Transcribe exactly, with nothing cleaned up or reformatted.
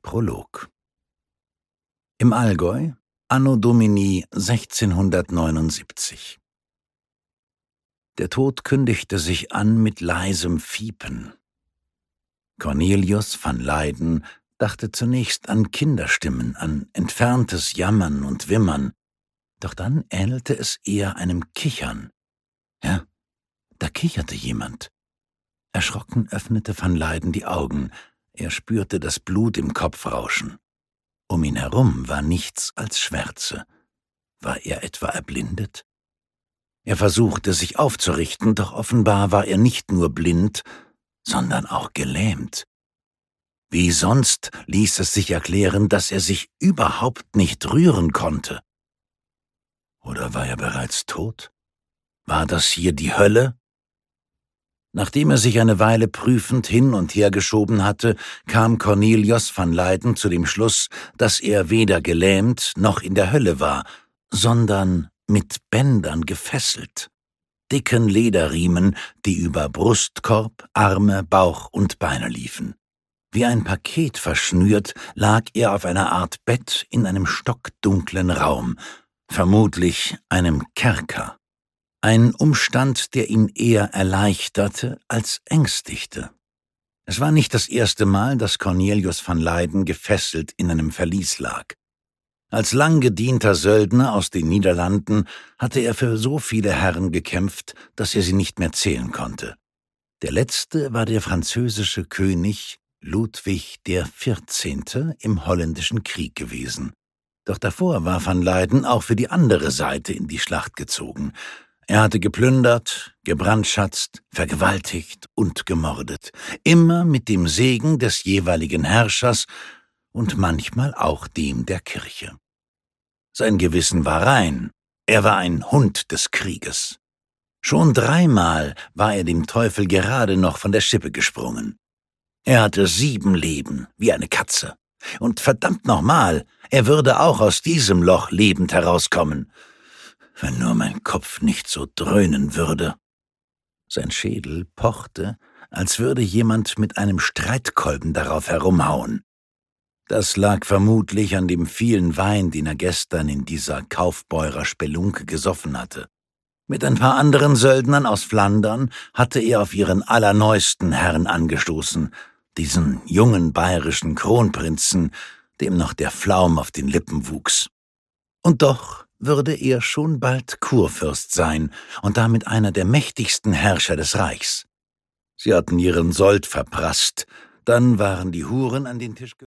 Prolog. Im Allgäu, anno Domini sechzehnhundertneunundsiebzig. Der Tod kündigte sich an mit leisem Fiepen. Cornelius van Leyden dachte zunächst an Kinderstimmen, an entferntes Jammern und Wimmern, doch dann ähnelte es eher einem Kichern. Ja, da kicherte jemand. Erschrocken öffnete van Leyden die Augen. Er spürte das Blut im Kopf rauschen. Um ihn herum war nichts als Schwärze. War er etwa erblindet? Er versuchte, sich aufzurichten, doch offenbar war er nicht nur blind, sondern auch gelähmt. Wie sonst ließ es sich erklären, dass er sich überhaupt nicht rühren konnte. Oder war er bereits tot? War das hier die Hölle? Nachdem er sich eine Weile prüfend hin und her geschoben hatte, kam Cornelius van Leyden zu dem Schluss, dass er weder gelähmt noch in der Hölle war, sondern mit Bändern gefesselt, dicken Lederriemen, die über Brustkorb, Arme, Bauch und Beine liefen. Wie ein Paket verschnürt lag er auf einer Art Bett in einem stockdunklen Raum, vermutlich einem Kerker. Ein Umstand, der ihn eher erleichterte als ängstigte. Es war nicht das erste Mal, dass Cornelius van Leyden gefesselt in einem Verlies lag. Als lang gedienter Söldner aus den Niederlanden hatte er für so viele Herren gekämpft, dass er sie nicht mehr zählen konnte. Der letzte war der französische König Ludwig der Vierzehnte im Holländischen Krieg gewesen. Doch davor war van Leyden auch für die andere Seite in die Schlacht gezogen. Er hatte geplündert, gebrandschatzt, vergewaltigt und gemordet, immer mit dem Segen des jeweiligen Herrschers und manchmal auch dem der Kirche. Sein Gewissen war rein, er war ein Hund des Krieges. Schon dreimal war er dem Teufel gerade noch von der Schippe gesprungen. Er hatte sieben Leben, wie eine Katze. Und verdammt nochmal, er würde auch aus diesem Loch lebend herauskommen. Wenn nur mein Kopf nicht so dröhnen würde. Sein Schädel pochte, als würde jemand mit einem Streitkolben darauf herumhauen. Das lag vermutlich an dem vielen Wein, den er gestern in dieser Kaufbeurer Spelunke gesoffen hatte. Mit ein paar anderen Söldnern aus Flandern hatte er auf ihren allerneuesten Herrn angestoßen, diesen jungen bayerischen Kronprinzen, dem noch der Flaum auf den Lippen wuchs. Und doch würde er schon bald Kurfürst sein und damit einer der mächtigsten Herrscher des Reichs. Sie hatten ihren Sold verprasst, dann waren die Huren an den Tisch gekommen.